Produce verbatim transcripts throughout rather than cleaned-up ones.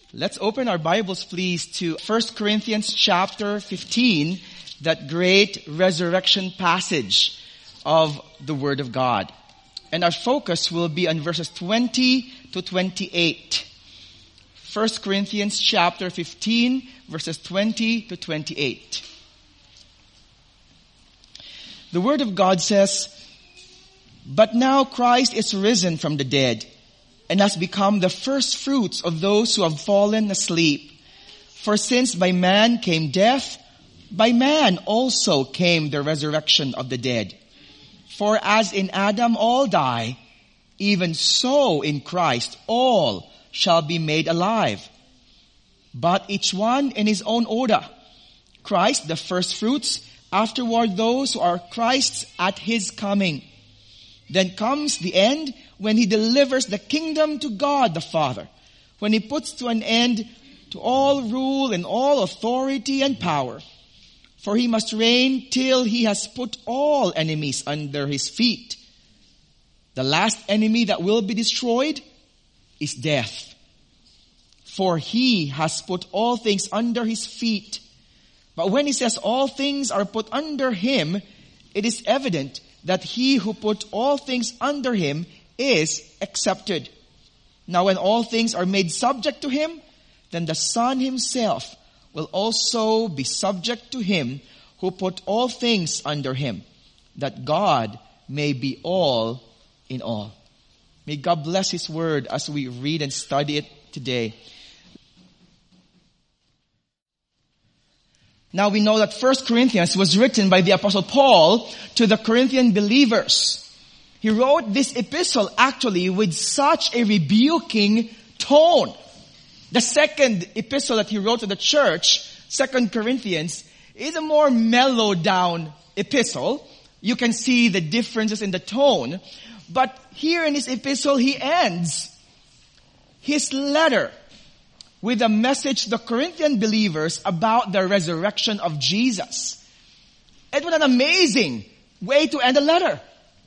Let's open our Bibles, please, to First Corinthians chapter fifteen, that great resurrection passage of the Word of God. And our focus will be on verses twenty to twenty-eight. First Corinthians chapter fifteen, verses twenty to twenty-eight. The Word of God says, "But now Christ is risen from the dead, and has become the first fruits of those who have fallen asleep. For since by man came death, by man also came the resurrection of the dead. For as in Adam all die, even so in Christ all shall be made alive. But each one in his own order. Christ the first fruits, afterward those who are Christ's at his coming. Then comes the end, when he delivers the kingdom to God the Father, when he puts to an end to all rule and all authority and power. For he must reign till he has put all enemies under his feet. The last enemy that will be destroyed is death. For he has put all things under his feet. But when he says all things are put under him, it is evident that he who put all things under him is accepted. Now when all things are made subject to him, then the Son himself will also be subject to him who put all things under him, that God may be all in all." May God bless his word as we read and study it today. Now we know that First Corinthians was written by the Apostle Paul to the Corinthian believers. He wrote this epistle actually with such a rebuking tone. The second epistle that he wrote to the church, Second Corinthians, is a more mellowed down epistle. You can see the differences in the tone. But here in this epistle, he ends his letter with a message to the Corinthian believers about the resurrection of Jesus. And what an amazing way to end a letter.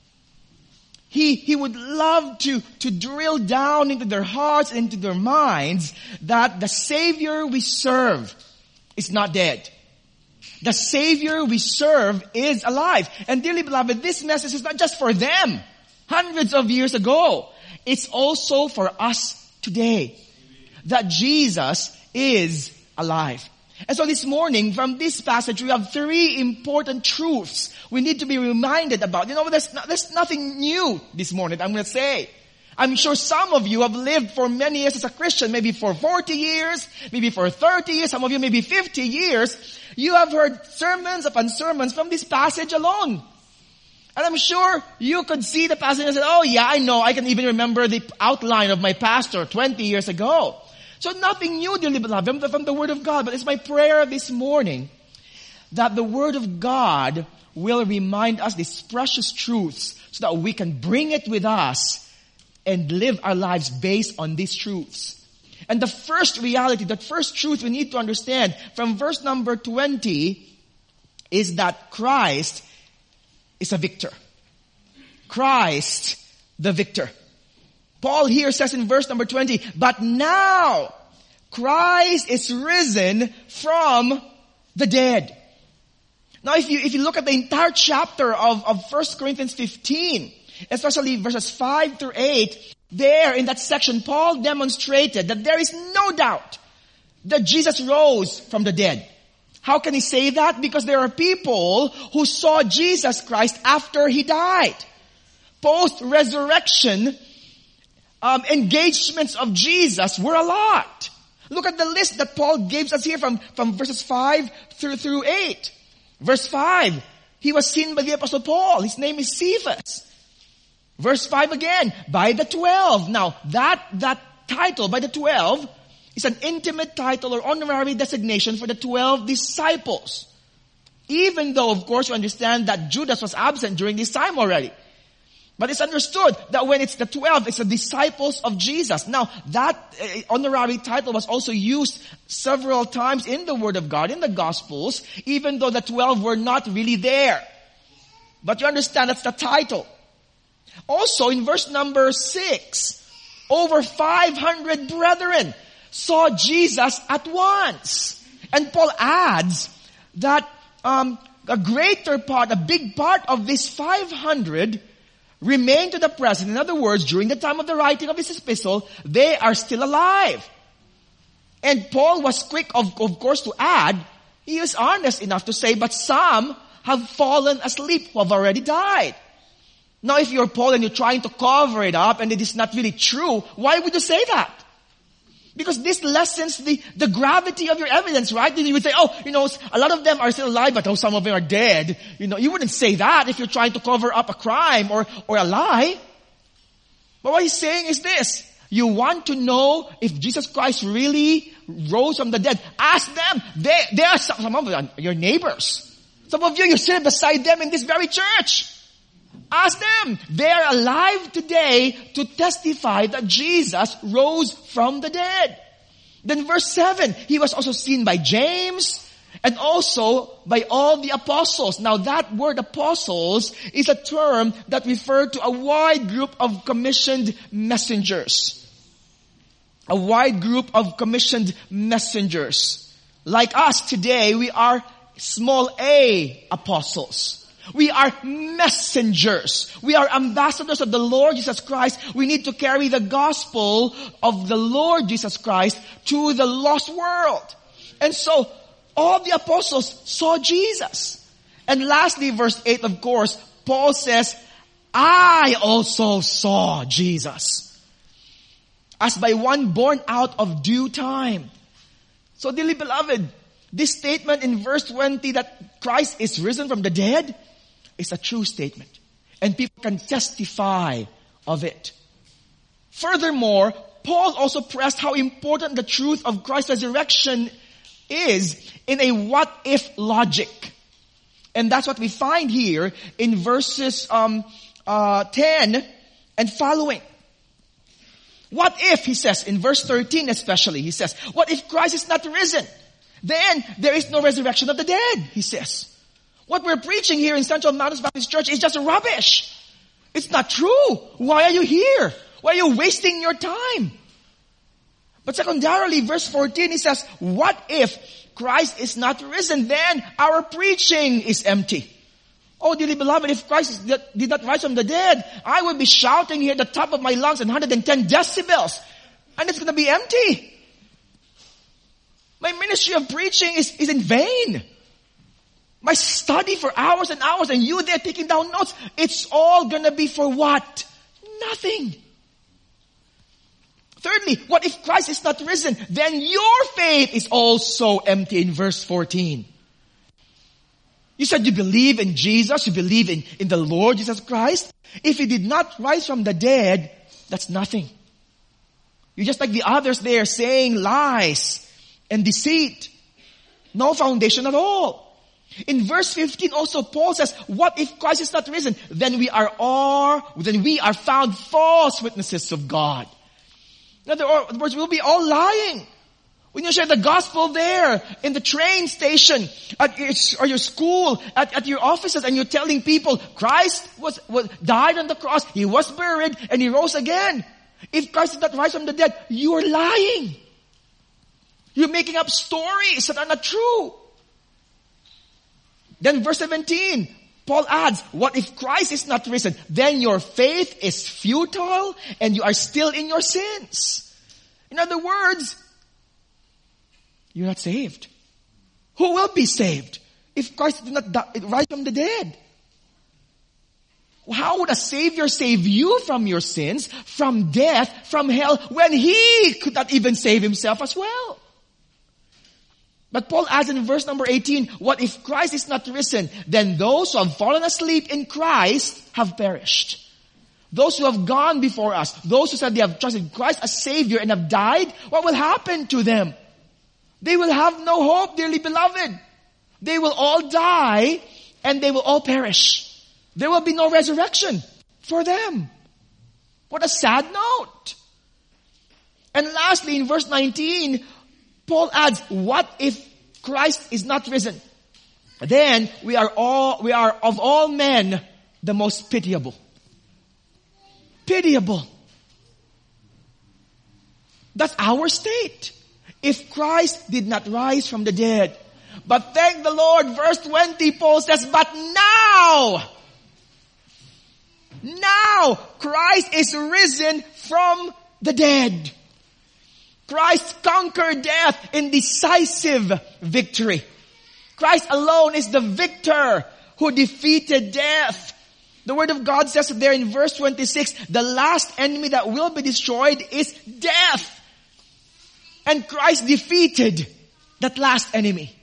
He, he would love to, to drill down into their hearts and into their minds that the Savior we serve is not dead. The Savior we serve is alive. And dearly beloved, this message is not just for them hundreds of years ago. It's also for us today. That Jesus is alive. And so this morning, from this passage, we have three important truths we need to be reminded about. You know, there's, no, there's nothing new this morning that I'm going to say. I'm sure some of you have lived for many years as a Christian, maybe for forty years, maybe for thirty years, some of you maybe fifty years. You have heard sermons upon sermons from this passage alone. And I'm sure you could see the passage and say, "Oh yeah, I know, I can even remember the outline of my pastor twenty years ago." So nothing new, dearly beloved, from the Word of God. But it's my prayer this morning that the Word of God will remind us these precious truths so that we can bring it with us and live our lives based on these truths. And the first reality, the first truth we need to understand from verse number twenty is that Christ is a victor. Christ the victor. Paul here says in verse number twenty, "But now Christ is risen from the dead." Now if you, if you look at the entire chapter of, of First Corinthians fifteen, especially verses five through eight, there in that section, Paul demonstrated that there is no doubt that Jesus rose from the dead. How can he say that? Because there are people who saw Jesus Christ after he died. Post-resurrection, Um, engagements of Jesus were a lot. Look at the list that Paul gives us here from, from verses five through, through eight. Verse five, he was seen by the Apostle Paul. His name is Cephas. Verse five again, by the twelve. Now, that, that title, by the twelve, is an intimate title or honorary designation for the twelve disciples. Even though, of course, you understand that Judas was absent during this time already. But it's understood that when it's the twelve, it's the disciples of Jesus. Now, that uh, honorary title was also used several times in the Word of God, in the Gospels, even though the twelve were not really there. But you understand that's the title. Also, in verse number six, over five hundred brethren saw Jesus at once. And Paul adds that um, a greater part, a big part of this five hundred remain to the present. In other words, during the time of the writing of this epistle, they are still alive. And Paul was quick, of, of course, to add, he was honest enough to say, but some have fallen asleep who have already died. Now, if you're Paul and you're trying to cover it up and it is not really true, why would you say that? Because this lessens the, the gravity of your evidence, right? You would say, oh, you know, a lot of them are still alive, but oh, some of them are dead. You know, you wouldn't say that if you're trying to cover up a crime or, or a lie. But what he's saying is this. You want to know if Jesus Christ really rose from the dead. Ask them. They, they are some, some of them, your neighbors. Some of you, you sit beside them in this very church. Ask them. They are alive today to testify that Jesus rose from the dead. Then verse seven, he was also seen by James and also by all the apostles. Now that word apostles is a term that refers to a wide group of commissioned messengers. A wide group of commissioned messengers. Like us today, we are small a apostles. We are messengers. We are ambassadors of the Lord Jesus Christ. We need to carry the gospel of the Lord Jesus Christ to the lost world. And so, all the apostles saw Jesus. And lastly, verse eight, of course, Paul says, I also saw Jesus, as by one born out of due time. So, dearly beloved, this statement in verse twenty that Christ is risen from the dead is a true statement. And people can testify of it. Furthermore, Paul also pressed how important the truth of Christ's resurrection is in a what-if logic. And that's what we find here in verses um, uh, ten and following. What if, he says, in verse thirteen especially, he says, what if Christ is not risen? Then there is no resurrection of the dead, he says. What we're preaching here in Central Mountains Baptist Church is just rubbish. It's not true. Why are you here? Why are you wasting your time? But secondarily, verse fourteen, he says, what if Christ is not risen? Then our preaching is empty. Oh, dearly beloved, if Christ did not rise from the dead, I would be shouting here at the top of my lungs in one hundred ten decibels. And it's going to be empty. My ministry of preaching is, is in vain. My study for hours and hours and you there taking down notes, it's all going to be for what? Nothing. Thirdly, what if Christ is not risen? Then your faith is also empty in verse fourteen. You said you believe in Jesus, you believe in, in the Lord Jesus Christ. If he did not rise from the dead, that's nothing. You're just like the others there saying lies and deceit. No foundation at all. In verse fifteen also Paul says, what if Christ is not risen? Then we are all, then we are found false witnesses of God. In other words, we'll be all lying. When you share the gospel there, in the train station, at your, or your school, at, at your offices, and you're telling people, Christ was, was, died on the cross, he was buried, and he rose again. If Christ did not rise from the dead, you are lying. You're making up stories that are not true. Then verse seventeen, Paul adds, what if Christ is not risen? Then your faith is futile and you are still in your sins. In other words, you're not saved. Who will be saved if Christ did not die, rise from the dead? How would a Savior save you from your sins, from death, from hell, when He could not even save Himself as well? But Paul adds in verse number eighteen, what if Christ is not risen? Then those who have fallen asleep in Christ have perished. Those who have gone before us, those who said they have trusted Christ as Savior and have died, what will happen to them? They will have no hope, dearly beloved. They will all die and they will all perish. There will be no resurrection for them. What a sad note. And lastly, in verse nineteen, Paul adds, what if Christ is not risen? Then we are all, we are of all men the most pitiable. Pitiable. That's our state. if Christ did not rise from the dead. But thank the Lord, verse twenty, Paul says, but now, now Christ is risen from the dead. Christ conquered death in decisive victory. Christ alone is the victor who defeated death. The Word of God says there in verse twenty-six, the last enemy that will be destroyed is death. And Christ defeated that last enemy.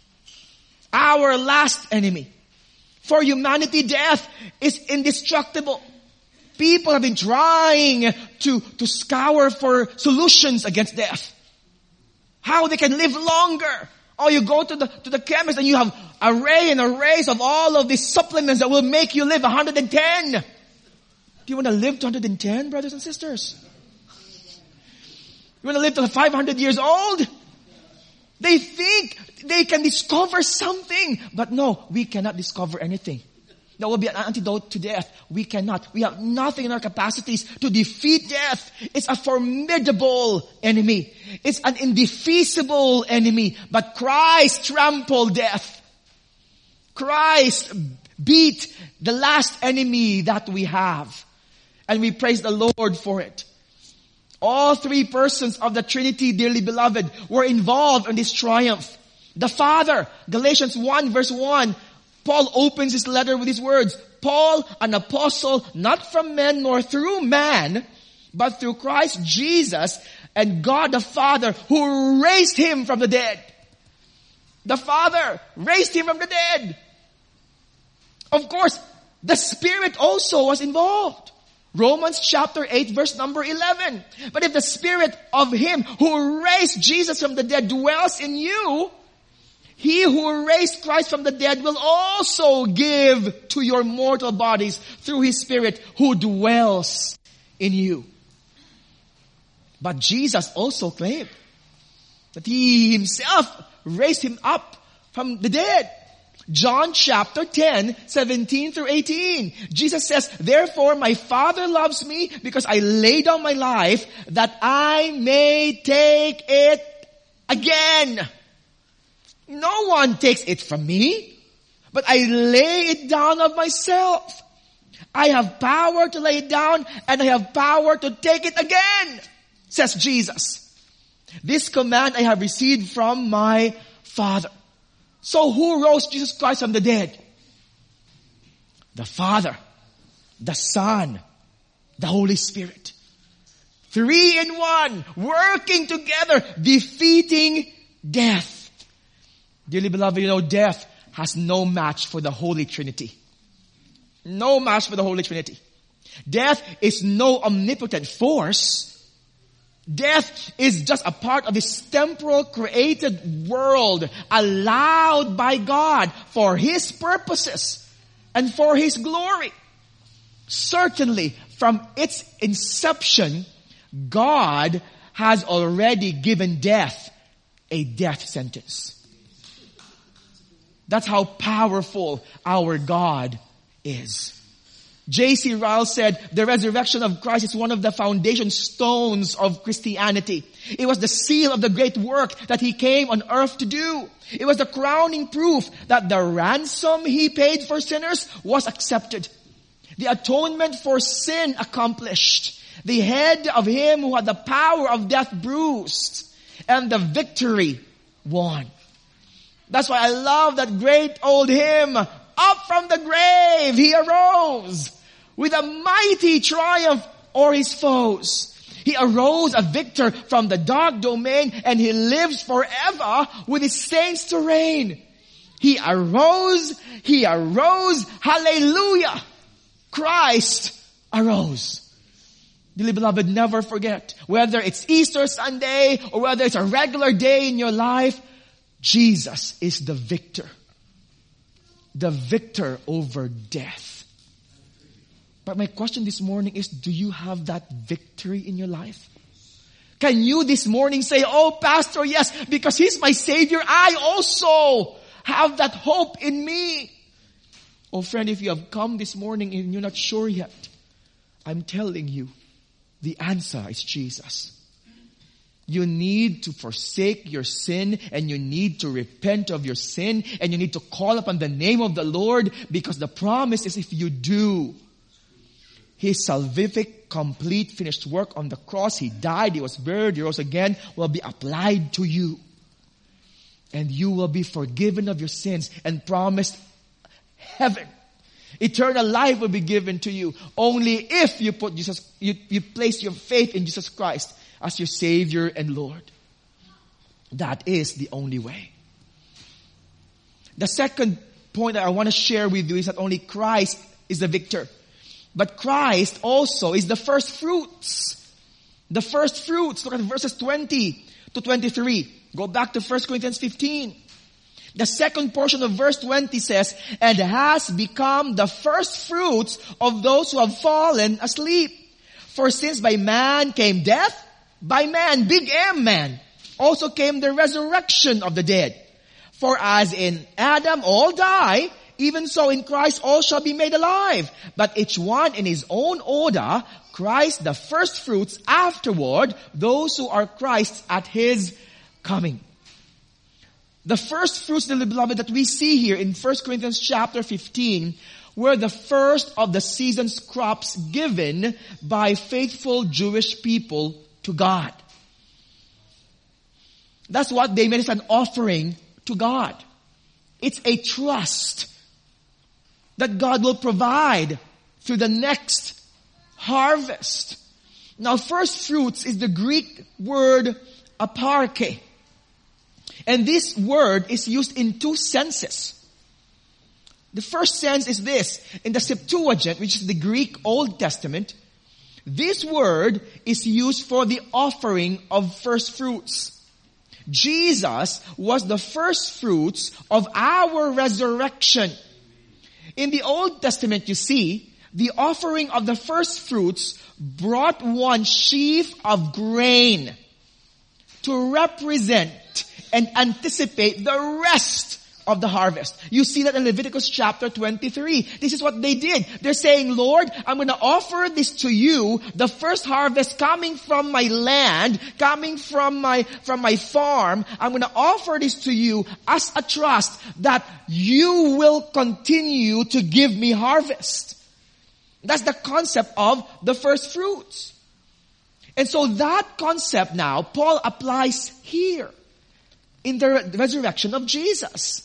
Our last enemy. For humanity, death is indestructible. People have been trying to, to scour for solutions against death. How they can live longer. Or you go to the, to the chemist and you have array and arrays of all of these supplements that will make you live one hundred ten. Do you want to live to one hundred ten, brothers and sisters? You want to live to five hundred years old? They think they can discover something. But no, we cannot discover anything. That will be an antidote to death. We cannot. We have nothing in our capacities to defeat death. It's a formidable enemy. It's an indefeasible enemy. But Christ trampled death. Christ beat the last enemy that we have. And we praise the Lord for it. All three persons of the Trinity, dearly beloved, were involved in this triumph. The Father, Galatians one verse one, Paul opens his letter with these words, Paul, an apostle, not from men nor through man, but through Christ Jesus and God the Father who raised him from the dead. The Father raised him from the dead. Of course, the Spirit also was involved. Romans chapter eight verse number eleven. But if the Spirit of him who raised Jesus from the dead dwells in you, he who raised Christ from the dead will also give to your mortal bodies through his Spirit who dwells in you. But Jesus also claimed that he himself raised him up from the dead. John chapter ten, seventeen through eighteen. Jesus says, therefore my Father loves me because I lay down my life that I may take it again. No one takes it from me, but I lay it down of myself. I have power to lay it down and I have power to take it again, says Jesus. This command I have received from my Father. So who rose Jesus Christ from the dead? The Father, the Son, the Holy Spirit. Three in one, working together, defeating death. Dearly beloved, you know, death has no match for the Holy Trinity. No match for the Holy Trinity. Death is no omnipotent force. Death is just a part of this temporal created world allowed by God for His purposes and for His glory. Certainly, from its inception, God has already given death a death sentence. That's how powerful our God is. J C Ryle said, the resurrection of Christ is one of the foundation stones of Christianity. It was the seal of the great work that He came on earth to do. It was the crowning proof that the ransom He paid for sinners was accepted. The atonement for sin accomplished. The head of Him who had the power of death bruised. And the victory won. That's why I love that great old hymn, up from the grave He arose with a mighty triumph o'er His foes. He arose a victor from the dark domain and He lives forever with His saints to reign. He arose, He arose, hallelujah! Christ arose. Dearly beloved, never forget, whether it's Easter Sunday or whether it's a regular day in your life, Jesus is the victor. The victor over death. But my question this morning is, do you have that victory in your life? Can you this morning say, oh Pastor, yes, because He's my Savior, I also have that hope in me. Oh friend, if you have come this morning and you're not sure yet, I'm telling you, the answer is Jesus. You need to forsake your sin, and you need to repent of your sin, and you need to call upon the name of the Lord, because the promise is if you do, His salvific, complete, finished work on the cross, He died, He was buried, He rose again, will be applied to you. And you will be forgiven of your sins and promised heaven. Eternal life will be given to you only if you put Jesus, you, you place your faith in Jesus Christ as your Savior and Lord. That is the only way. The second point that I want to share with you is that only Christ is the victor. But Christ also is the first fruits. The first fruits. Look at verses twenty to twenty-three. Go back to First Corinthians fifteen. The second portion of verse twenty says, and has become the first fruits of those who have fallen asleep. For since by man came death, by man, big M man, also came the resurrection of the dead. For as in Adam all die, even so in Christ all shall be made alive. But each one in his own order, Christ the first fruits, afterward those who are Christ's at His coming. The first fruits, dearly beloved, that we see here in First Corinthians chapter fifteen were the first of the season's crops given by faithful Jewish people to God. That's what they made as an offering to God. It's a trust that God will provide through the next harvest. Now, first fruits is the Greek word aparche. And this word is used in two senses. The first sense is this. In the Septuagint, which is the Greek Old Testament, this word is used for the offering of first fruits. Jesus was the first fruits of our resurrection. In the Old Testament, you see, the offering of the first fruits brought one sheaf of grain to represent and anticipate the rest of the harvest. You see that in Leviticus chapter twenty-three. This is what they did. They're saying, Lord, I'm going to offer this to you, the first harvest coming from my land, coming from my, from my farm. I'm going to offer this to you as a trust that you will continue to give me harvest. That's the concept of the first fruits. And so that concept now, Paul applies here in the resurrection of Jesus.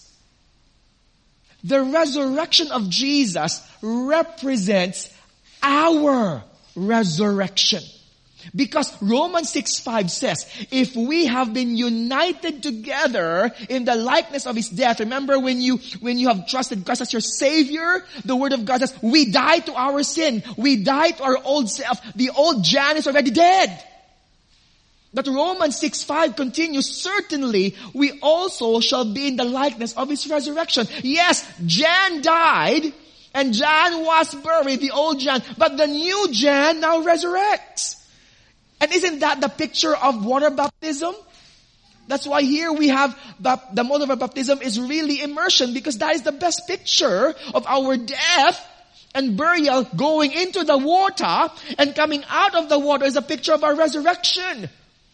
The resurrection of Jesus represents our resurrection. Because Romans six five says, if we have been united together in the likeness of His death, remember when you, when you have trusted Christ as your Savior, the Word of God says, we die to our sin. We die to our old self. The old Jan is already dead. But Romans six five continues, certainly we also shall be in the likeness of His resurrection. Yes, Jan died and Jan was buried, the old Jan, but the new Jan now resurrects. And isn't that the picture of water baptism? That's why here we have the mode of baptism is really immersion, because that is the best picture of our death and burial, going into the water and coming out of the water is a picture of our resurrection.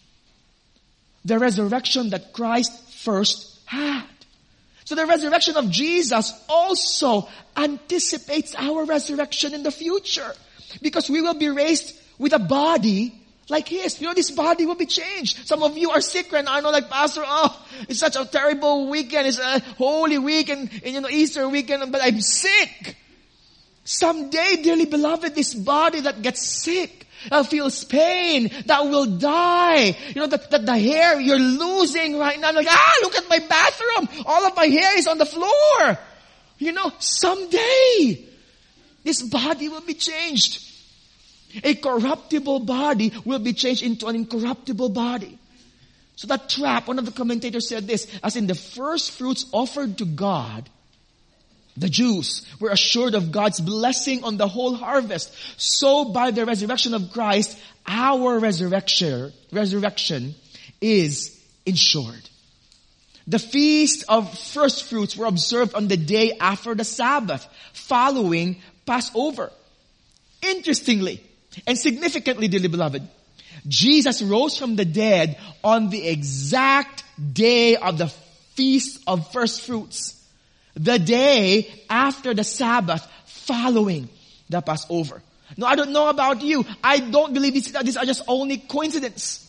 The resurrection that Christ first had. So the resurrection of Jesus also anticipates our resurrection in the future. Because we will be raised with a body like His. You know, this body will be changed. Some of you are sick right now. I know, like, Pastor, oh, it's such a terrible weekend. It's a holy weekend, and you know, Easter weekend, but I'm sick. Someday, dearly beloved, this body that gets sick, that feels pain, that will die. You know, that, that the hair you're losing right now. Like, ah, look at my bathroom. All of my hair is on the floor. You know, someday, this body will be changed. A corruptible body will be changed into an incorruptible body. So that trap, one of the commentators said this, as in the first fruits offered to God, the Jews were assured of God's blessing on the whole harvest. So by the resurrection of Christ, our resurrection, resurrection is ensured. The feast of first fruits were observed on the day after the Sabbath, following Passover. Interestingly and significantly, dearly beloved, Jesus rose from the dead on the exact day of the Feast of First Fruits. The day after the Sabbath following the Passover. No, I don't know about you. I don't believe these, these are just only coincidence.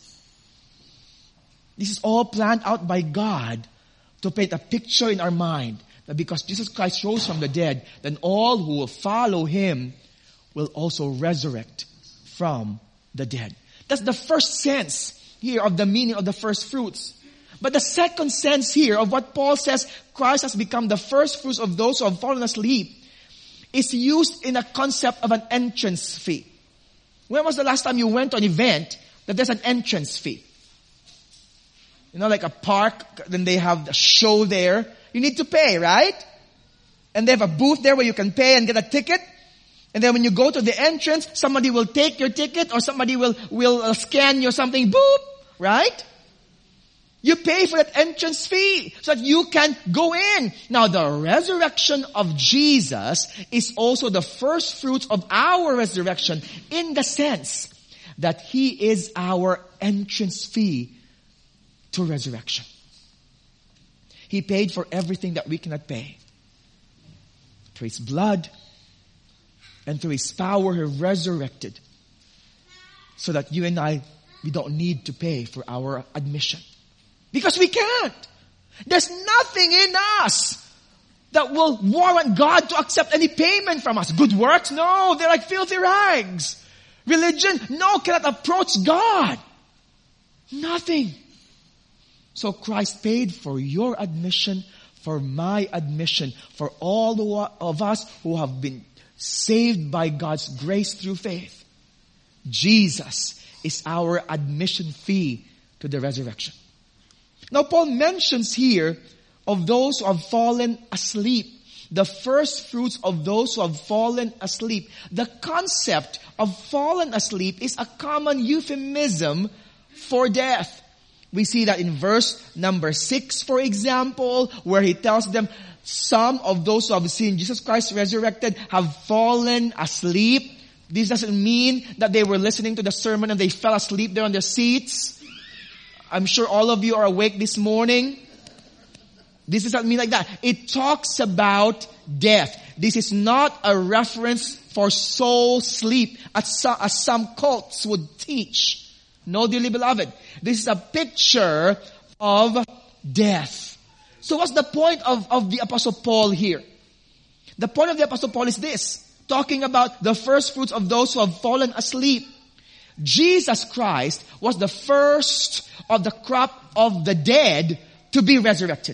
This is all planned out by God to paint a picture in our mind that because Jesus Christ rose from the dead, then all who will follow Him will also resurrect from the dead. That's the first sense here of the meaning of the first fruits. But the second sense here of what Paul says Christ has become the first fruits of those who have fallen asleep is used in a concept of an entrance fee. When was the last time you went to an event that there's an entrance fee? You know, like a park, then they have the show there. You need to pay, right? And they have a booth there where you can pay and get a ticket. And then when you go to the entrance, somebody will take your ticket or somebody will, will uh, scan your something, boop, right? You pay for that entrance fee so that you can go in. Now the resurrection of Jesus is also the first fruits of our resurrection in the sense that He is our entrance fee to resurrection. He paid for everything that we cannot pay. Through His blood and through His power He resurrected so that you and I, we don't need to pay for our admission. Because we can't. There's nothing in us that will warrant God to accept any payment from us. Good works? No, they're like filthy rags. Religion? No, cannot approach God. Nothing. So Christ paid for your admission, for my admission, for all of us who have been saved by God's grace through faith. Jesus is our admission fee to the resurrection. Now Paul mentions here of those who have fallen asleep. The first fruits of those who have fallen asleep. The concept of fallen asleep is a common euphemism for death. We see that in verse number six, for example, where he tells them, some of those who have seen Jesus Christ resurrected have fallen asleep. This doesn't mean that they were listening to the sermon and they fell asleep there on their seats. I'm sure all of you are awake this morning. This doesn't mean like that. It talks about death. This is not a reference for soul sleep as some, as some cults would teach. No, dearly beloved. This is a picture of death. So what's the point of, of the Apostle Paul here? The point of the Apostle Paul is this. Talking about the first fruits of those who have fallen asleep. Jesus Christ was the first of the crop of the dead to be resurrected.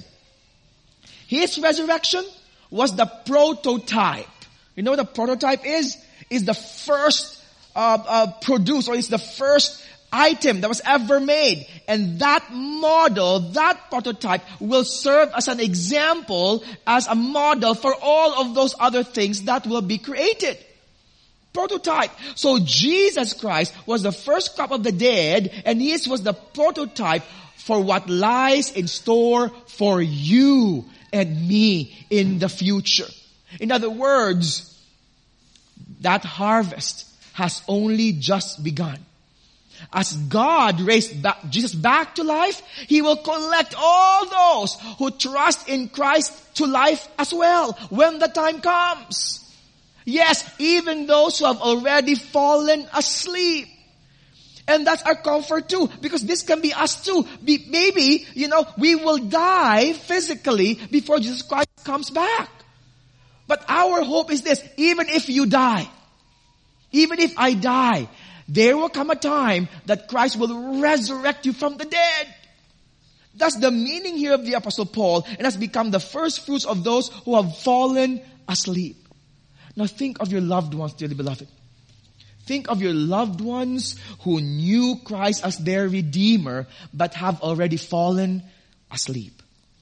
His resurrection was the prototype. You know what a prototype is? Is the first uh, uh, produced, or is the first item that was ever made. And that model, that prototype will serve as an example, as a model for all of those other things that will be created. Prototype. So Jesus Christ was the first crop of the dead, and His was the prototype for what lies in store for you and me in the future. In other words, that harvest has only just begun. As God raised back, Jesus back to life, He will collect all those who trust in Christ to life as well when the time comes. Yes, even those who have already fallen asleep. And that's our comfort too, because this can be us too. Be, maybe, you know, we will die physically before Jesus Christ comes back. But our hope is this: even if you die, even if I die, there will come a time that Christ will resurrect you from the dead. That's the meaning here of the Apostle Paul, and has become the first fruits of those who have fallen asleep. Now think of your loved ones, dearly beloved. Think of your loved ones who knew Christ as their Redeemer, but have already fallen asleep.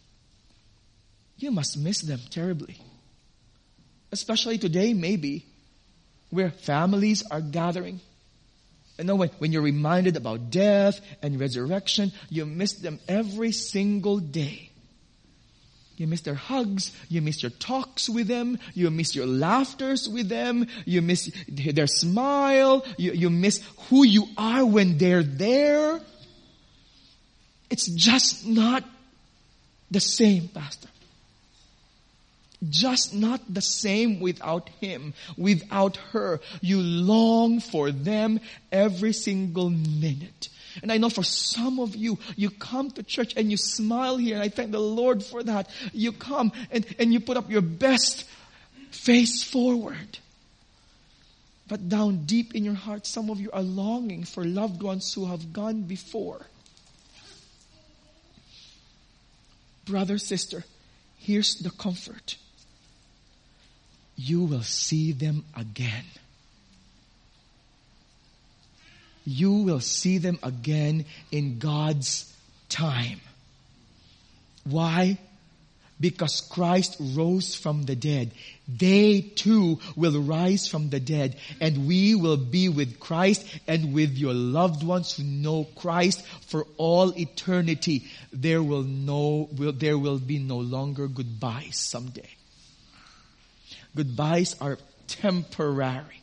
You must miss them terribly. Especially today, maybe, where families are gathering. You know, when, when you're reminded about death and resurrection, you miss them every single day. You miss their hugs. You miss your talks with them. You miss your laughters with them. You miss their smile. You, you miss who you are when they're there. It's just not the same, Pastor. Just not the same without him, without her. You long for them every single minute. And I know for some of you, you come to church and you smile here, and I thank the Lord for that. You come and, and you put up your best face forward. But down deep in your heart, some of you are longing for loved ones who have gone before. Brother, sister, here's the comfort. You will see them again. You will see them again in God's time. Why? Because Christ rose from the dead. They too will rise from the dead, and we will be with Christ and with your loved ones who know Christ for all eternity. There will no, will, there will be no longer goodbyes someday. Goodbyes are temporary.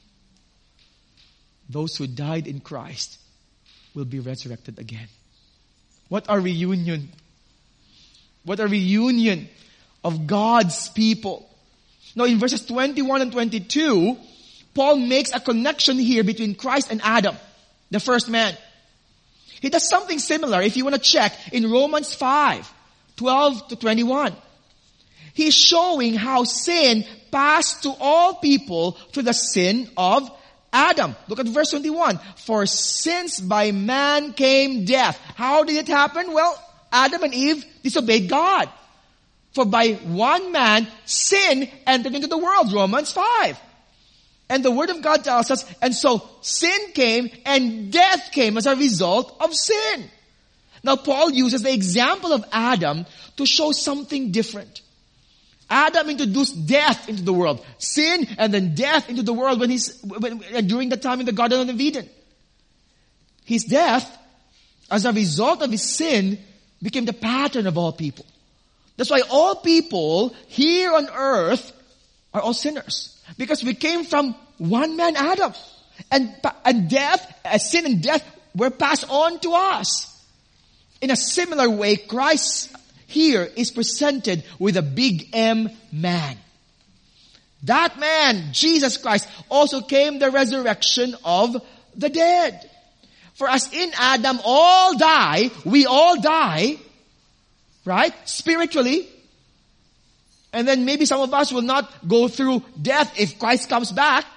Those who died in Christ will be resurrected again. What a reunion. What a reunion of God's people. Now in verses twenty-one and twenty-two, Paul makes a connection here between Christ and Adam, the first man. He does something similar if you want to check in Romans five, twelve to twenty-one. He's showing how sin passed to all people through the sin of Adam. Look at verse twenty-one. For since by man came death. How did it happen? Well, Adam and Eve disobeyed God. For by one man, sin entered into the world. Romans five. And the Word of God tells us, and so sin came and death came as a result of sin. Now Paul uses the example of Adam to show something different. Adam introduced death into the world. Sin and then death into the world when he's, when, during the time in the Garden of Eden. His death, as a result of his sin, became the pattern of all people. That's why all people here on earth are all sinners. Because we came from one man, Adam. And, and death, uh, sin and death were passed on to us. In a similar way, Christ here is presented with a big M man. That man, Jesus Christ, also came the resurrection of the dead. For as in Adam all die, we all die, right? Spiritually. And then maybe some of us will not go through death if Christ comes back.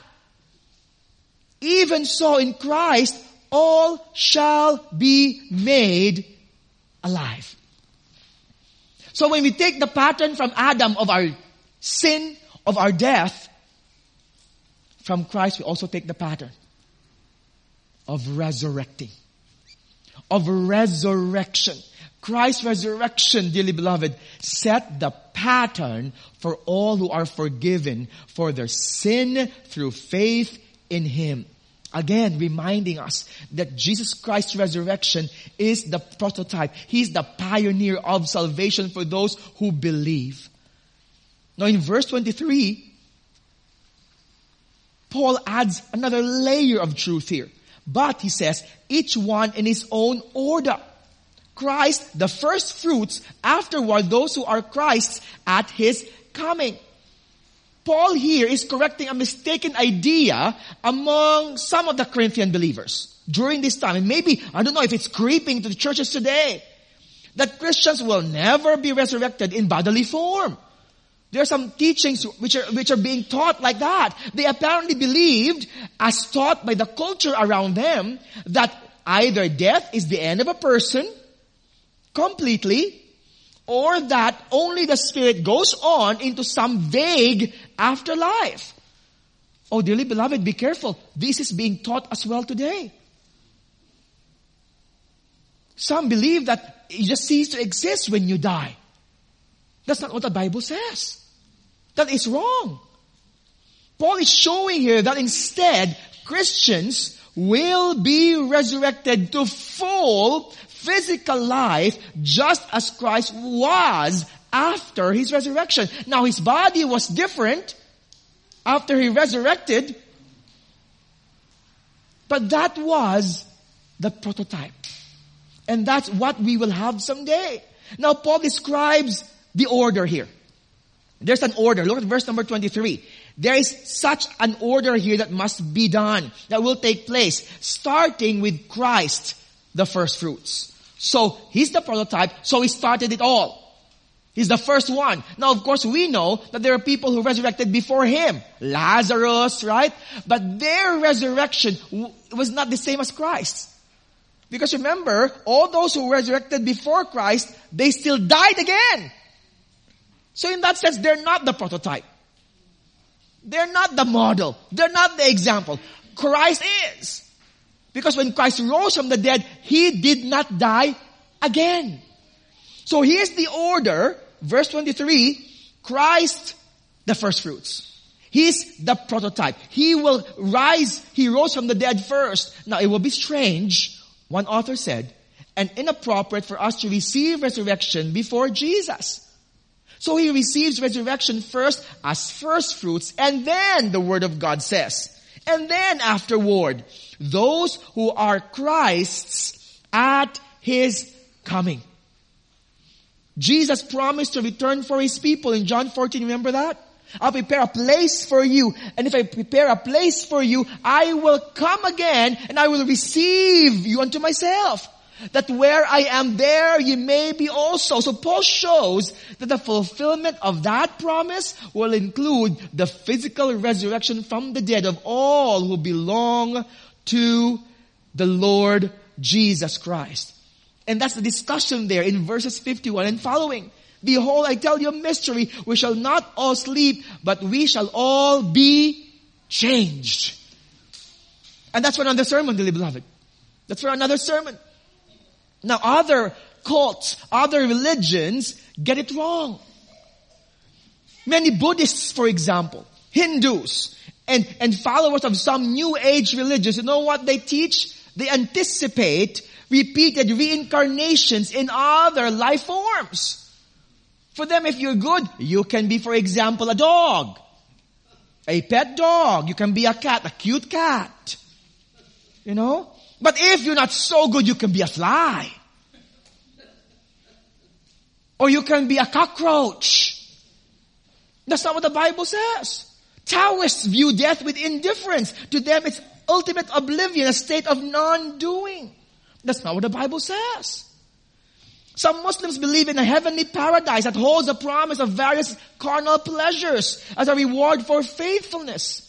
Even so in Christ, all shall be made alive. So when we take the pattern from Adam of our sin, of our death, from Christ we also take the pattern of resurrecting. Of resurrection. Christ's resurrection, dearly beloved, set the pattern for all who are forgiven for their sin through faith in Him. Again, reminding us that Jesus Christ's resurrection is the prototype. He's the pioneer of salvation for those who believe. Now in verse twenty-three, Paul adds another layer of truth here. But he says, each one in his own order. Christ, the first fruits, afterward those who are Christ's at His coming. Paul here is correcting a mistaken idea among some of the Corinthian believers during this time. And maybe, I don't know if it's creeping to the churches today, that Christians will never be resurrected in bodily form. There are some teachings which are, which are being taught like that. They apparently believed, as taught by the culture around them, that either death is the end of a person completely, or that only the spirit goes on into some vague afterlife. Oh, dearly beloved, be careful. This is being taught as well today. Some believe that you just cease to exist when you die. That's not what the Bible says. That is wrong. Paul is showing here that instead, Christians will be resurrected to full physical life just as Christ was after his resurrection. Now his body was different after he resurrected, but that was the prototype. And that's what we will have someday. Now Paul describes the order here. There's an order. Look at verse number twenty-three. There is such an order here that must be done, that will take place, starting with Christ, the first fruits. So, he's the prototype, so he started it all. He's the first one. Now, of course, we know that there are people who resurrected before him. Lazarus, right? But their resurrection was not the same as Christ's. Because remember, all those who resurrected before Christ, they still died again. So in that sense, they're not the prototype. They're not the model. They're not the example. Christ is. Because when Christ rose from the dead, he did not die again. So here's the order. Verse twenty-three, Christ, the first fruits. He's the prototype. He will rise, he rose from the dead first. Now it will be strange, one author said, and inappropriate for us to receive resurrection before Jesus. So he receives resurrection first as first fruits, and then the Word of God says, and then afterward, those who are Christ's at his coming. Jesus promised to return for his people in John fourteen, remember that? I'll prepare a place for you, and if I prepare a place for you, I will come again, and I will receive you unto myself. That where I am, there you may be also. So Paul shows that the fulfillment of that promise will include the physical resurrection from the dead of all who belong to the Lord Jesus Christ. And that's the discussion there in verses fifty-one and following. Behold, I tell you a mystery. We shall not all sleep, but we shall all be changed. And that's for another sermon, dearly beloved. That's for another sermon. Now other cults, other religions get it wrong. Many Buddhists, for example, Hindus, and, and followers of some New Age religions, you know what they teach? They anticipate repeated reincarnations in other life forms. For them, if you're good, you can be, for example, a dog. A pet dog. You can be a cat, a cute cat. You know? But if you're not so good, you can be a fly. Or you can be a cockroach. That's not what the Bible says. Taoists view death with indifference. To them, it's ultimate oblivion, a state of non-doing. That's not what the Bible says. Some Muslims believe in a heavenly paradise that holds the promise of various carnal pleasures as a reward for faithfulness.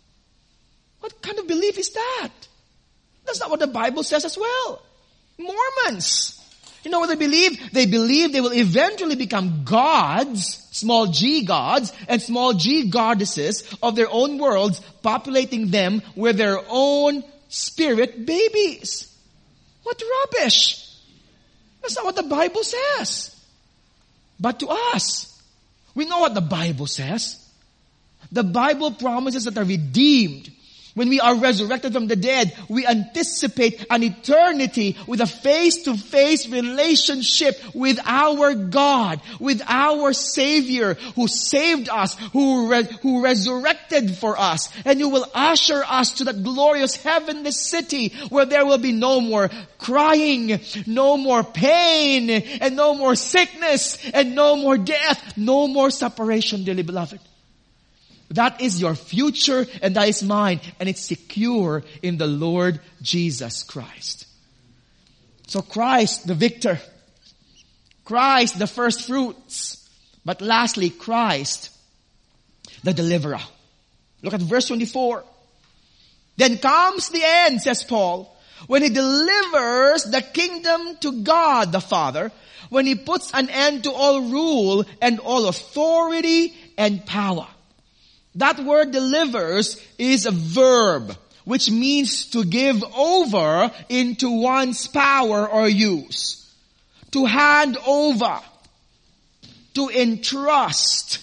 What kind of belief is that? That's not what the Bible says as well. Mormons, you know what they believe? They believe they will eventually become gods, small g gods, and small g goddesses of their own worlds, populating them with their own spirit babies. What rubbish! That's not what the Bible says. But to us, we know what the Bible says. The Bible promises that the redeemed, when we are resurrected from the dead, we anticipate an eternity with a face-to-face relationship with our God, with our Savior who saved us, who, re- who resurrected for us, and who will usher us to that glorious heavenly city where there will be no more crying, no more pain, and no more sickness, and no more death, no more separation, dearly beloved. That is your future and that is mine. And it's secure in the Lord Jesus Christ. So Christ, the victor. Christ, the first fruits. But lastly, Christ, the deliverer. Look at verse twenty-four. Then comes the end, says Paul, when he delivers the kingdom to God the Father, when he puts an end to all rule and all authority and power. That word delivers is a verb, which means to give over into one's power or use. To hand over. To entrust.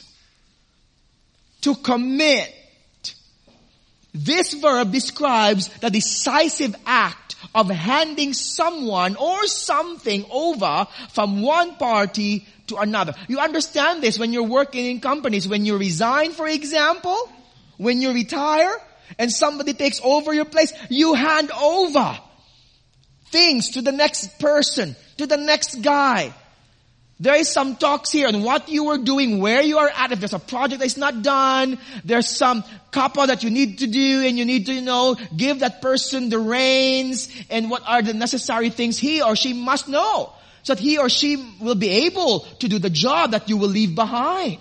To commit. This verb describes the decisive act of handing someone or something over from one party to another. You understand this when you're working in companies. When you resign, for example, when you retire and somebody takes over your place, you hand over things to the next person, to the next guy. There is some talks here on what you are doing, where you are at. If there's a project that's not done, there's some couple that you need to do and you need to, you know, give that person the reins and what are the necessary things he or she must know so that he or she will be able to do the job that you will leave behind.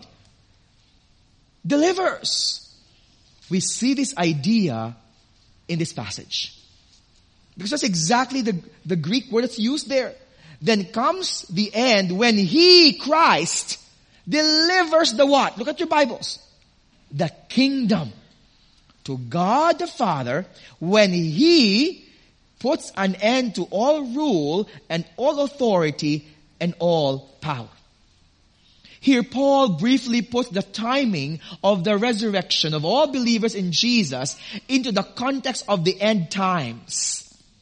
Delivers. We see this idea in this passage. Because that's exactly the, the Greek word that's used there. Then comes the end when He, Christ, delivers the what? Look at your Bibles. The kingdom to God the Father when He puts an end to all rule and all authority and all power. Here Paul briefly puts the timing of the resurrection of all believers in Jesus into the context of the end times.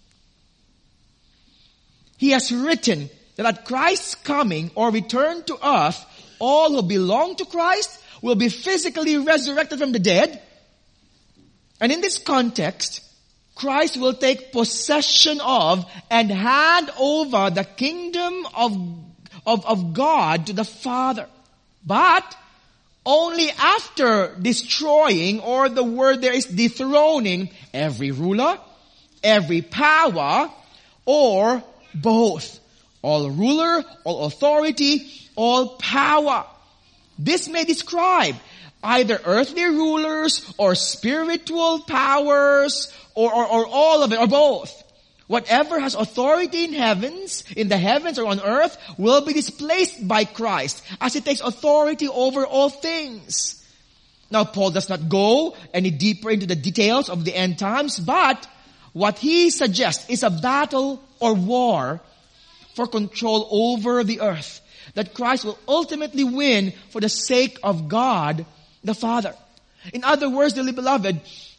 He has written that at Christ's coming or return to earth, all who belong to Christ will be physically resurrected from the dead. And in this context, Christ will take possession of and hand over the kingdom of, of, of God to the Father. But only after destroying, or the word there is dethroning, every ruler, every power, or both. All ruler, all authority, all power. This may describe either earthly rulers or spiritual powers or, or, or all of it or both. Whatever has authority in heavens, in the heavens or on earth, will be displaced by Christ as He takes authority over all things. Now, Paul does not go any deeper into the details of the end times, but what he suggests is a battle or war for control over the earth that Christ will ultimately win for the sake of God the Father. In other words, dearly beloved,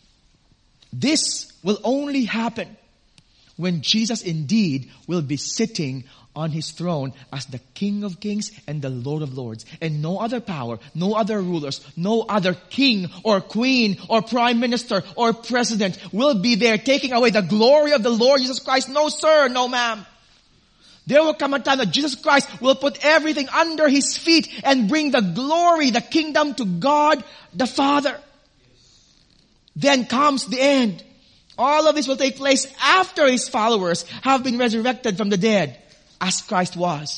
this will only happen when Jesus indeed will be sitting on His throne as the King of Kings and the Lord of Lords. And no other power, no other rulers, no other king or queen or prime minister or president will be there taking away the glory of the Lord Jesus Christ. No sir, no ma'am. There will come a time that Jesus Christ will put everything under His feet and bring the glory, the kingdom to God the Father. Then comes the end. All of this will take place after His followers have been resurrected from the dead, as Christ was.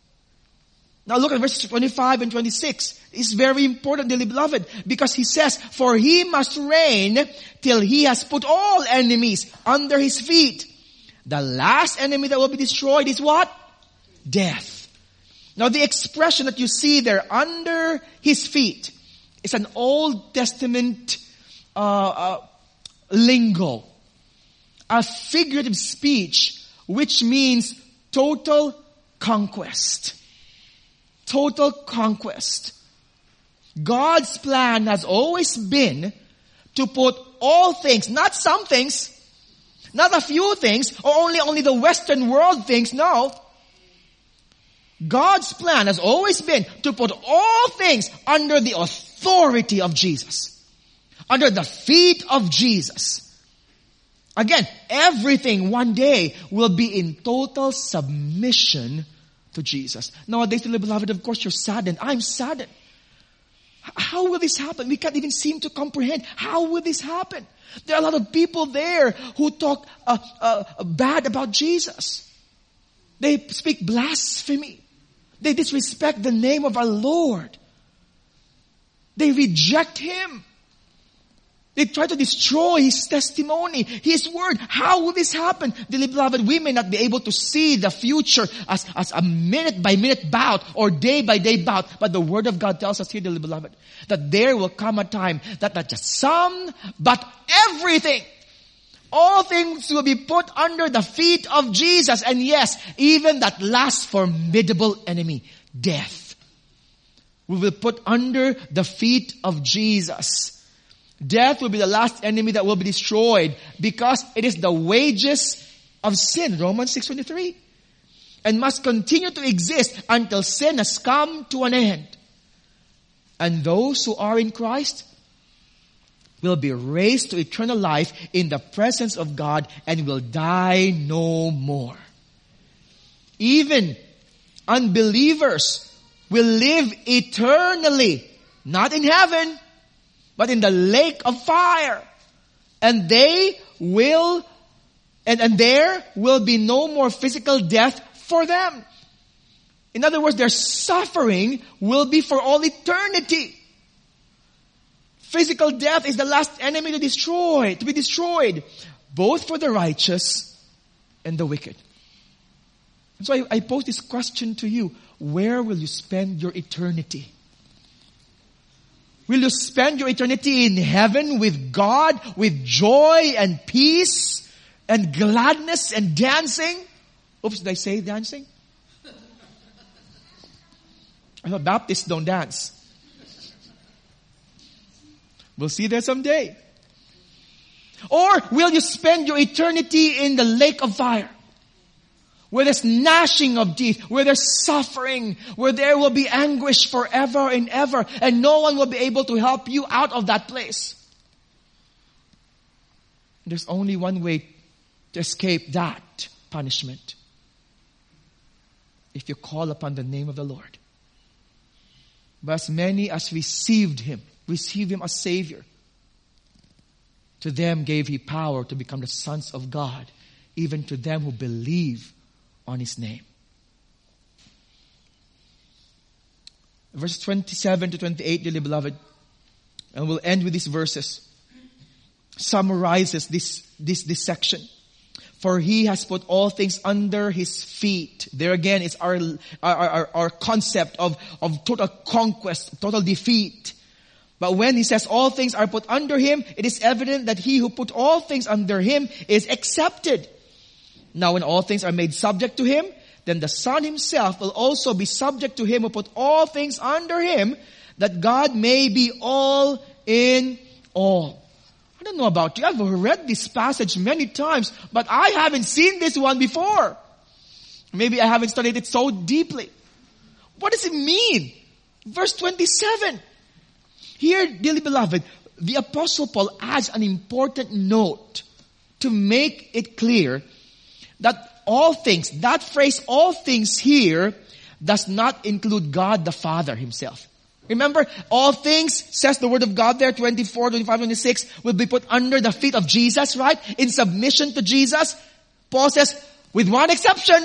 Now look at verses twenty-five and twenty-six. It's very important, dearly beloved, because He says, for He must reign till He has put all enemies under His feet. The last enemy that will be destroyed is what? Death. Now the expression that you see there, under His feet, is an Old Testament uh, uh, lingo. A figurative speech which means total conquest. Total conquest. God's plan has always been to put all things, not some things, not a few things, or only, only the Western world things, no. God's plan has always been to put all things under the authority of Jesus. Under the feet of Jesus. Again, everything one day will be in total submission to Jesus. Nowadays, dearly beloved, of course, you're saddened. I'm saddened. How will this happen? We can't even seem to comprehend. How will this happen? There are a lot of people there who talk uh, uh, bad about Jesus. They speak blasphemy. They disrespect the name of our Lord. They reject Him. They try to destroy His testimony, His word. How will this happen? Dearly beloved, we may not be able to see the future as, as a minute by minute bout or day by day bout. But the word of God tells us here, dearly beloved, that there will come a time that not just some, but everything, all things will be put under the feet of Jesus. And yes, even that last formidable enemy, death, we will put under the feet of Jesus. Death will be the last enemy that will be destroyed because it is the wages of sin, Romans six twenty-three. And must continue to exist until sin has come to an end. And those who are in Christ will be raised to eternal life in the presence of God and will die no more. Even unbelievers will live eternally, not in heaven, but in the lake of fire. And they will, and, and there will be no more physical death for them. In other words, their suffering will be for all eternity. Physical death is the last enemy to destroy, to be destroyed, both for the righteous and the wicked. And so I, I pose this question to you. Where will you spend your eternity? Will you spend your eternity in heaven with God, with joy and peace and gladness and dancing? Oops, did I say dancing? I thought Baptists don't dance. We'll see that someday. Or will you spend your eternity in the lake of fire? Where there's gnashing of teeth, where there's suffering, where there will be anguish forever and ever, and no one will be able to help you out of that place. There's only one way to escape that punishment. If you call upon the name of the Lord. But as many as received Him, received Him as Savior, to them gave He power to become the sons of God, even to them who believe on His name. Verse twenty-seven to twenty-eight, dearly beloved, and we'll end with these verses, summarizes this, this, this section. For He has put all things under His feet. There again is our, our, our, our concept of, of total conquest, total defeat. But when He says all things are put under Him, it is evident that He who put all things under Him is accepted. Now when all things are made subject to Him, then the Son Himself will also be subject to Him who put all things under Him, that God may be all in all. I don't know about you. I've read this passage many times, but I haven't seen this one before. Maybe I haven't studied it so deeply. What does it mean? Verse twenty-seven. Here, dearly beloved, the Apostle Paul adds an important note to make it clear that all things, that phrase, all things here, does not include God the Father Himself. Remember, all things, says the Word of God there, twenty-four, twenty-five, twenty-six, will be put under the feet of Jesus, right? In submission to Jesus. Paul says, with one exception,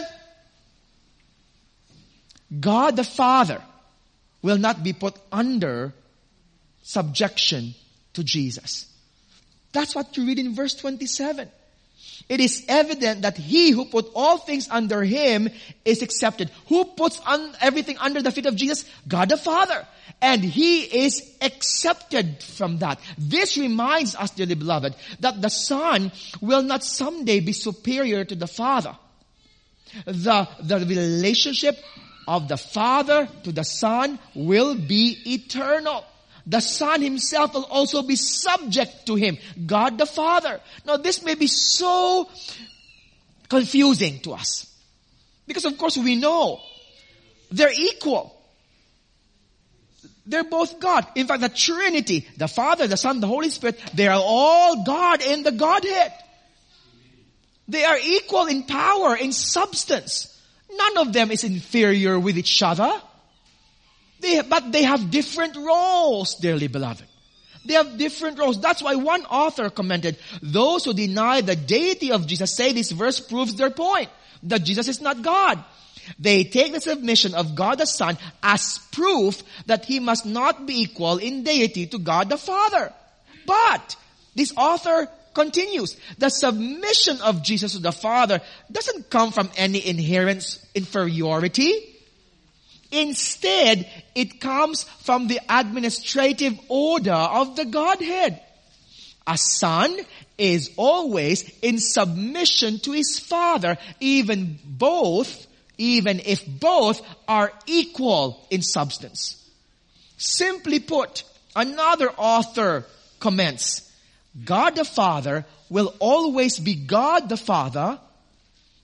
God the Father will not be put under subjection to Jesus. That's what you read in verse twenty-seven. It is evident that He who put all things under Him is accepted. Who puts un- everything under the feet of Jesus? God the Father. And He is accepted from that. This reminds us, dearly beloved, that the Son will not someday be superior to the Father. The, the relationship of the Father to the Son will be eternal. The Son Himself will also be subject to Him, God the Father. Now this may be so confusing to us. Because of course we know they're equal. They're both God. In fact, the Trinity, the Father, the Son, the Holy Spirit, they are all God in the Godhead. They are equal in power, in substance. None of them is inferior with each other. They, but they have different roles, dearly beloved. They have different roles. That's why one author commented, those who deny the deity of Jesus say this verse proves their point, that Jesus is not God. They take the submission of God the Son as proof that He must not be equal in deity to God the Father. But this author continues, the submission of Jesus to the Father doesn't come from any inherent inferiority. Instead, it comes from the administrative order of the Godhead. A son is always in submission to his father, even both, even if both are equal in substance. Simply put, another author comments, God the Father will always be God the Father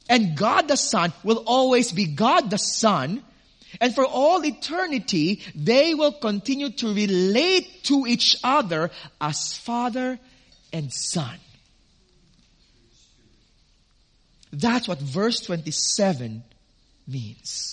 And God the Son will always be God the Son. And for all eternity, they will continue to relate to each other as Father and Son. That's what verse twenty-seven means.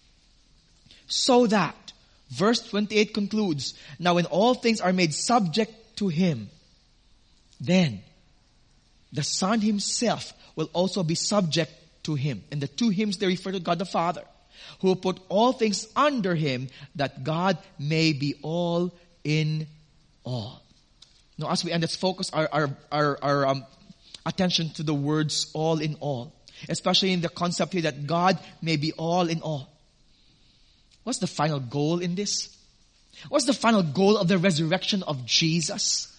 So that, verse twenty-eight concludes, now when all things are made subject to Him, then the Son Himself will also be subject to Him. And the two hymns, they refer to God the Father, who will put all things under Him, that God may be all in all. Now as we end, let's focus our, our, our, our um, attention to the words all in all. Especially in the concept here that God may be all in all. What's the final goal in this? What's the final goal of the resurrection of Jesus?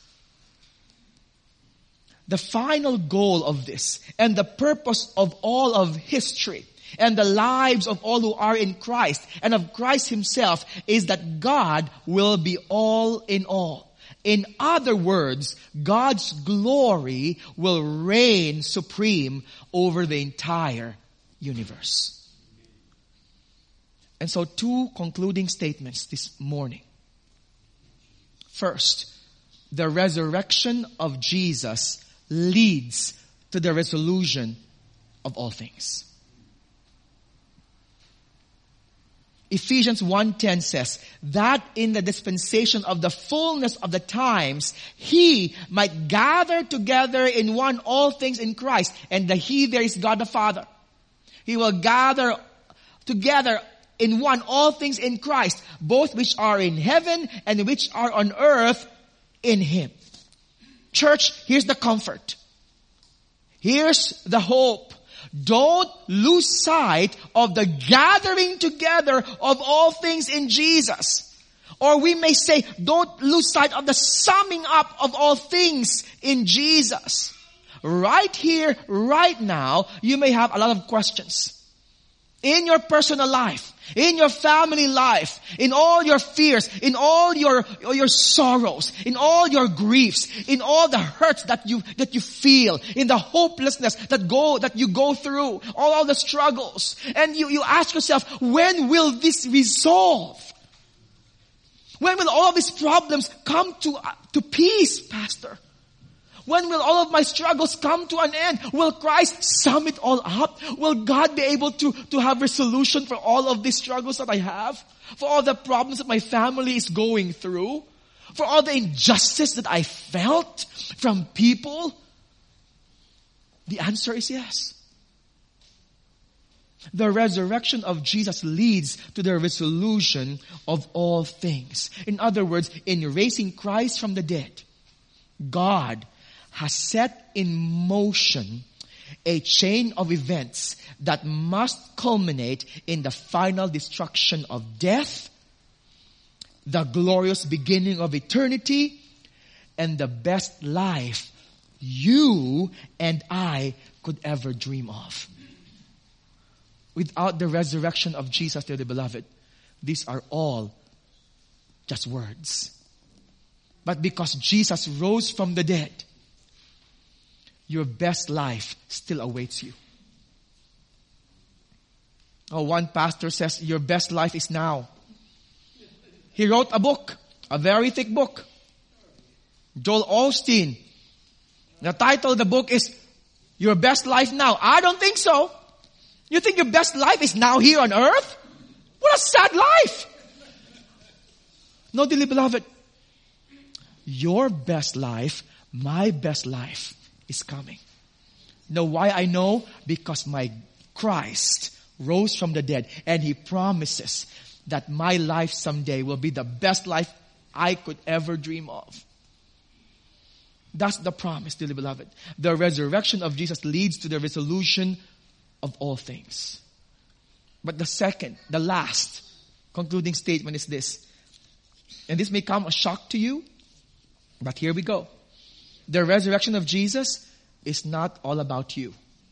The final goal of this and the purpose of all of history and the lives of all who are in Christ and of Christ Himself is that God will be all in all. In other words, God's glory will reign supreme over the entire universe. And so two concluding statements this morning. First, the resurrection of Jesus leads to the resolution of all things. Ephesians one ten says, that in the dispensation of the fullness of the times, He might gather together in one all things in Christ. And the He there is God the Father. He will gather together in one all things in Christ, both which are in heaven and which are on earth in Him. Church, here's the comfort. Here's the hope. Don't lose sight of the gathering together of all things in Jesus. Or we may say, don't lose sight of the summing up of all things in Jesus. Right here, right now, you may have a lot of questions. In your personal life, in your family life, in all your fears, in all your, your sorrows, in all your griefs, in all the hurts that you, that you feel, in the hopelessness that go, that you go through, all, all the struggles. And you, you ask yourself, when will this resolve? When will all of these problems come to, uh, to peace, Pastor? When will all of my struggles come to an end? Will Christ sum it all up? Will God be able to, to have resolution for all of these struggles that I have? For all the problems that my family is going through? For all the injustice that I felt from people? The answer is yes. The resurrection of Jesus leads to the resolution of all things. In other words, in raising Christ from the dead, God has set in motion a chain of events that must culminate in the final destruction of death, the glorious beginning of eternity, and the best life you and I could ever dream of. Without the resurrection of Jesus, dearly beloved, these are all just words. But because Jesus rose from the dead, your best life still awaits you. Oh, one pastor says, your best life is now. He wrote a book, a very thick book. Joel Osteen. The title of the book is, Your Best Life Now. I don't think so. You think your best life is now here on earth? What a sad life. No, dearly beloved. Your best life, my best life, is coming. You know why I know? Because my Christ rose from the dead and He promises that my life someday will be the best life I could ever dream of. That's the promise, dearly beloved. The resurrection of Jesus leads to the resolution of all things. But the second, the last concluding statement is this. And this may come a shock to you, but here we go. The resurrection of Jesus is not all about you.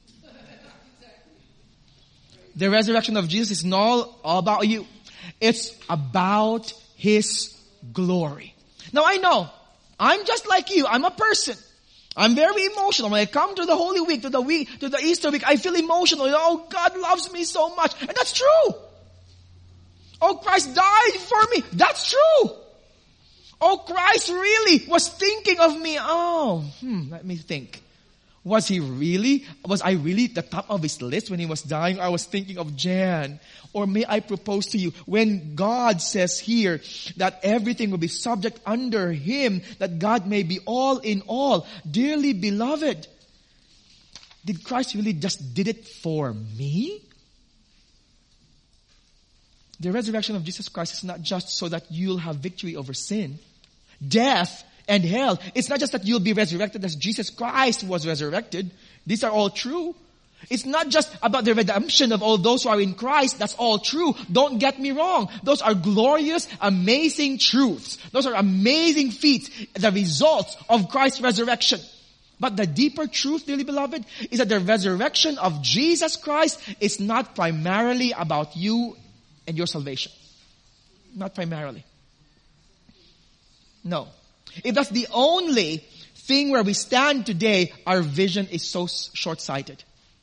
The resurrection of Jesus is not all about you. It's about His glory. Now I know, I'm just like you. I'm a person. I'm very emotional. When I come to the Holy Week, to the week, to the Easter week, I feel emotional. Oh, God loves me so much. And that's true. Oh, Christ died for me. That's true. Oh, Christ really was thinking of me. Oh, hmm, let me think. Was he really, was I really at the top of his list when he was dying? I was thinking of Jan. Or may I propose to you, when God says here that everything will be subject under him, that God may be all in all. Dearly beloved, did Christ really just did it for me? The resurrection of Jesus Christ is not just so that you'll have victory over sin, death, and hell. It's not just that you'll be resurrected as Jesus Christ was resurrected. These are all true. It's not just about the redemption of all those who are in Christ. That's all true. Don't get me wrong. Those are glorious, amazing truths. Those are amazing feats, the results of Christ's resurrection. But the deeper truth, dearly beloved, is that the resurrection of Jesus Christ is not primarily about you and your salvation. Not primarily. No. If that's the only thing where we stand today, our vision is so short-sighted.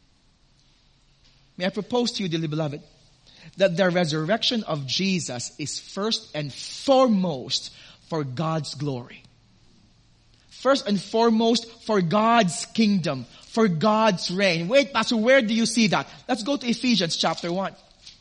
May I propose to you, dearly beloved, that the resurrection of Jesus is first and foremost for God's glory. First and foremost for God's kingdom, for God's reign. Wait, Pastor, where do you see that? Let's go to Ephesians chapter one.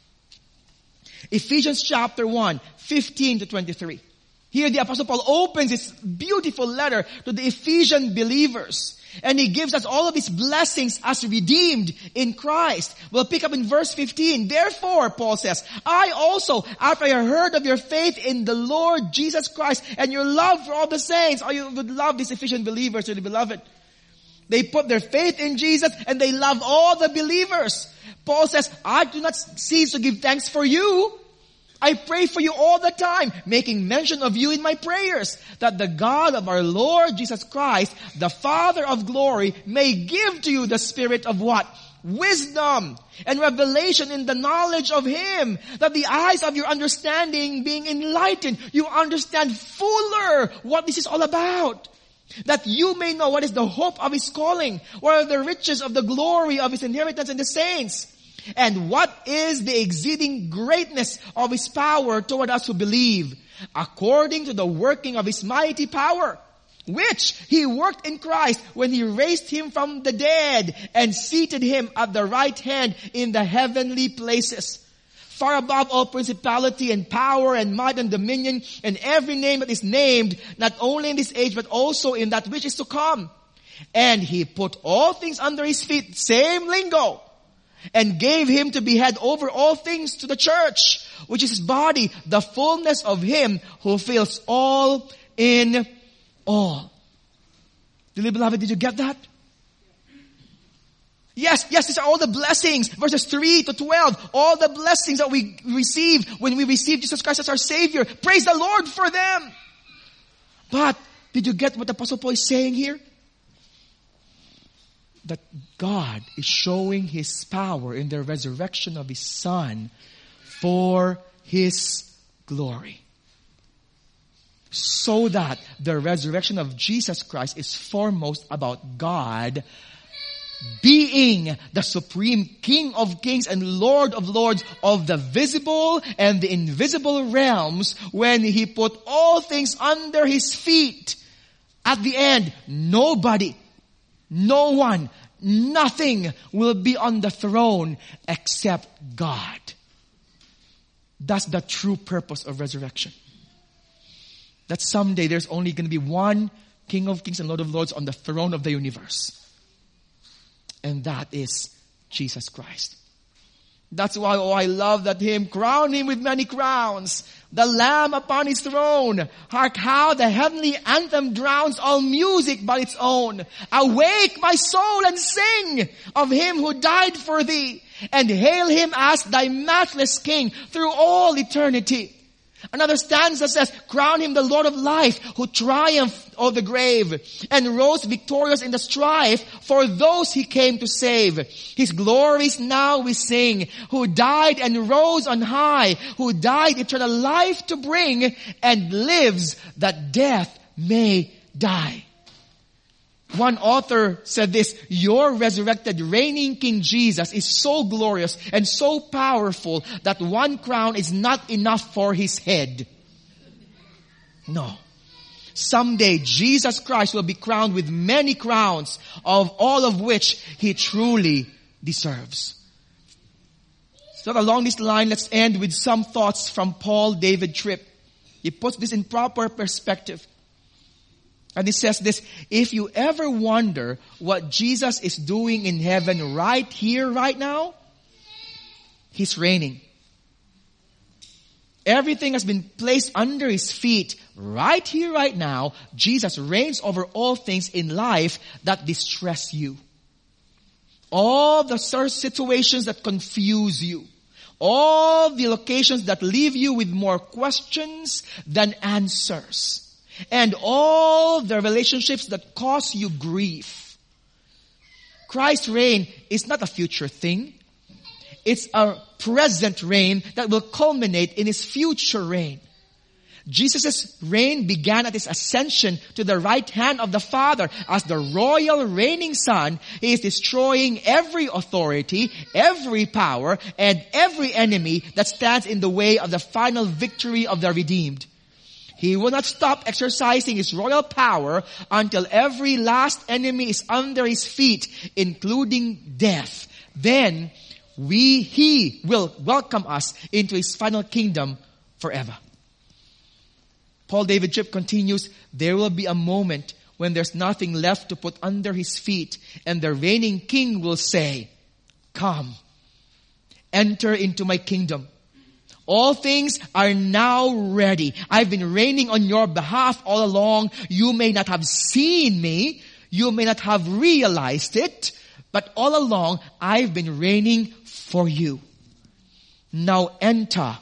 Ephesians chapter one, fifteen to twenty-three. Here the Apostle Paul opens this beautiful letter to the Ephesian believers. And he gives us all of his blessings as redeemed in Christ. We'll pick up in verse fifteen. Therefore, Paul says, I also, after I heard of your faith in the Lord Jesus Christ and your love for all the saints. Oh, you would love these Ephesian believers, really beloved. They put their faith in Jesus and they love all the believers. Paul says, I do not cease to give thanks for you. I pray for you all the time, making mention of you in my prayers, that the God of our Lord Jesus Christ, the Father of glory, may give to you the spirit of what? Wisdom and revelation in the knowledge of him, that the eyes of your understanding being enlightened, you understand fuller what this is all about. That you may know what is the hope of his calling, what are the riches of the glory of his inheritance in the saints, and what is the exceeding greatness of his power toward us who believe, according to the working of his mighty power, which he worked in Christ when he raised him from the dead and seated him at the right hand in the heavenly places, far above all principality and power and might and dominion and every name that is named, not only in this age but also in that which is to come. And he put all things under his feet, same lingo, and gave him to be head over all things to the church, which is his body, the fullness of him who fills all in all. Dearly beloved, did you get that? Yes, yes, these are all the blessings. Verses three to twelve. All the blessings that we receive when we receive Jesus Christ as our Savior. Praise the Lord for them. But, did you get what the Apostle Paul is saying here? That God is showing his power in the resurrection of his Son for his glory. So that the resurrection of Jesus Christ is foremost about God being the supreme King of kings and Lord of lords of the visible and the invisible realms, when he put all things under his feet. At the end, nobody No one, nothing will be on the throne except God. That's the true purpose of resurrection. That someday there's only going to be one King of Kings and Lord of Lords on the throne of the universe. And that is Jesus Christ. That's why, oh, I love that hymn. Crown him with many crowns, the Lamb upon his throne. Hark how the heavenly anthem drowns all music but its own. Awake my soul and sing of him who died for thee, and hail him as thy matchless King through all eternity. Another stanza says, crown him the Lord of life, who triumphed over the grave and rose victorious in the strife for those he came to save. His glories now we sing, who died and rose on high, who died eternal life to bring, and lives that death may die. One author said this, your resurrected reigning King Jesus is so glorious and so powerful that one crown is not enough for his head. No. Someday Jesus Christ will be crowned with many crowns, of all of which he truly deserves. So along this line, let's end with some thoughts from Paul David Tripp. He puts this in proper perspective. And he says this, if you ever wonder what Jesus is doing in heaven right here, right now, he's reigning. Everything has been placed under his feet right here, right now. Jesus reigns over all things in life that distress you. All the situations that confuse you. All the locations that leave you with more questions than answers. And all the relationships that cause you grief. Christ's reign is not a future thing. It's a present reign that will culminate in his future reign. Jesus' reign began at his ascension to the right hand of the Father. As the royal reigning Son, he is destroying every authority, every power, and every enemy that stands in the way of the final victory of the redeemed. He will not stop exercising his royal power until every last enemy is under his feet, including death. Then we, he will welcome us into his final kingdom forever. Paul David Tripp continues, there will be a moment when there's nothing left to put under his feet, and the reigning king will say, come, enter into my kingdom. All things are now ready. I've been reigning on your behalf all along. You may not have seen me. You may not have realized it. But all along, I've been reigning for you. Now enter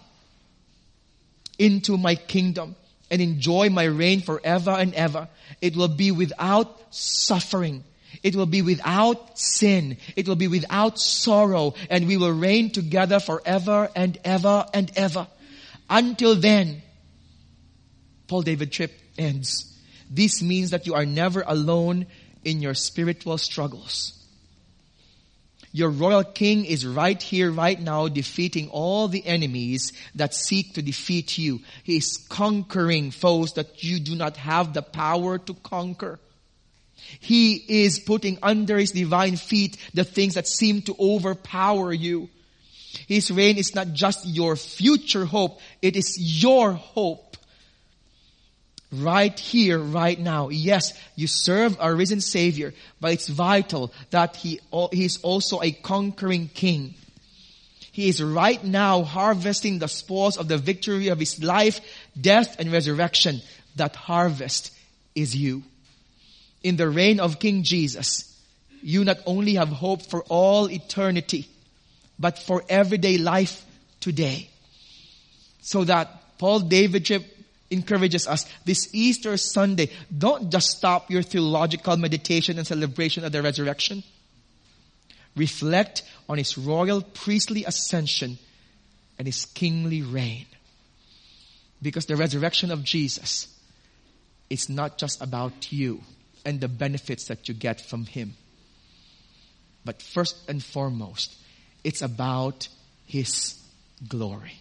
into my kingdom and enjoy my reign forever and ever. It will be without suffering. It will be without sin. It will be without sorrow. And we will reign together forever and ever and ever. Until then, Paul David Tripp ends. This means that you are never alone in your spiritual struggles. Your royal king is right here, right now, defeating all the enemies that seek to defeat you. He is conquering foes that you do not have the power to conquer. He is putting under his divine feet the things that seem to overpower you. His reign is not just your future hope. It is your hope. Right here, right now. Yes, you serve a risen Savior, but it's vital that he, he is also a conquering King. He is right now harvesting the spoils of the victory of his life, death, and resurrection. That harvest is you. In the reign of King Jesus, you not only have hope for all eternity, but for everyday life today. So that Paul David Tripp encourages us this Easter Sunday, don't just stop your theological meditation and celebration of the resurrection. Reflect on his royal priestly ascension and his kingly reign. Because the resurrection of Jesus is not just about you and the benefits that you get from him. But first and foremost, it's about his glory.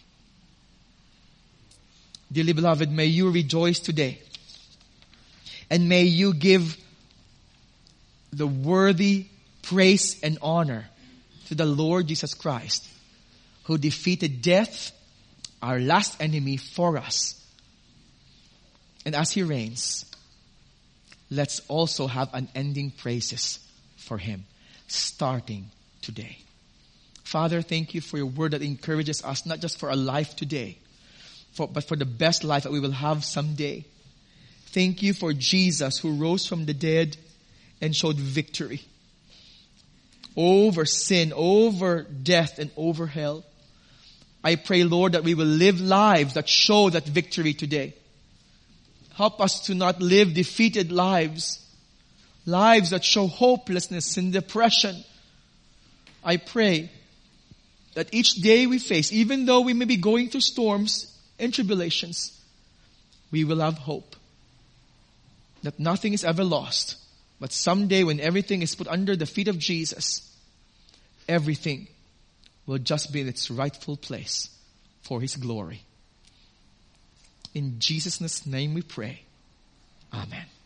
Dearly beloved, may you rejoice today. And may you give the worthy praise and honor to the Lord Jesus Christ, who defeated death, our last enemy, for us. And as he reigns, let's also have unending praises for him, starting today. Father, thank you for your word that encourages us, not just for our life today, for, but for the best life that we will have someday. Thank you for Jesus, who rose from the dead and showed victory over sin, over death, and over hell. I pray, Lord, that we will live lives that show that victory today. Help us to not live defeated lives, lives that show hopelessness and depression. I pray that each day we face, even though we may be going through storms and tribulations, we will have hope that nothing is ever lost But someday when everything is put under the feet of Jesus, everything will just be in its rightful place for His glory. In Jesus' name we pray. Amen.